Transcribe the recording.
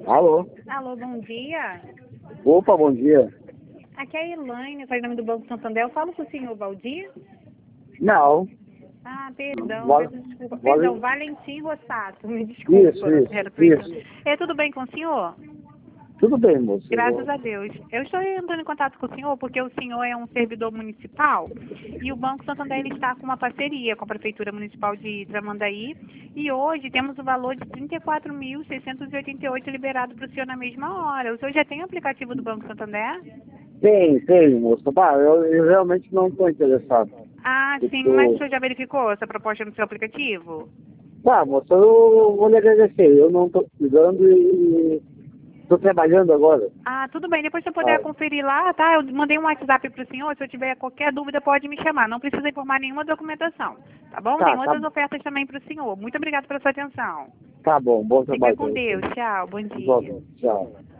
Alô? Alô, bom dia. Opa, bom dia. Aqui é a Elaine, faz nome do Banco Santander. Eu falo com o senhor Valdir? Não. Ah, perdão, Val- peço desculpa. Val- Perdão, Valentim Rossato, me desculpa. Era pra Isso. tudo bem com o senhor? Tudo bem, moço. Graças a Deus. Eu estou entrando em contato com o senhor porque o senhor é um servidor municipal e o Banco Santander ele está com uma parceria com a Prefeitura Municipal de Tramandaí e hoje temos o valor de R$ 34.688 liberado para o senhor na mesma hora. O senhor já tem o aplicativo do Banco Santander? Tem, moço. Bah, eu realmente não estou interessado. Ah, sim, Eu mas o tô- senhor já verificou essa proposta no seu aplicativo? Tá, moço, eu vou lhe agradecer. Eu não estou precisando e estou trabalhando agora. Ah, tudo bem. Depois se eu puder Ah, conferir lá, tá? Eu mandei um WhatsApp para o senhor. Se eu tiver qualquer dúvida, pode me chamar. Não precisa informar nenhuma documentação, tá bom? Tem tá, tá, outras ofertas também para o senhor. Muito obrigada pela sua atenção. tá bom. Bom Fica trabalho para com você. Deus. Tchau. Bom dia. Tchau.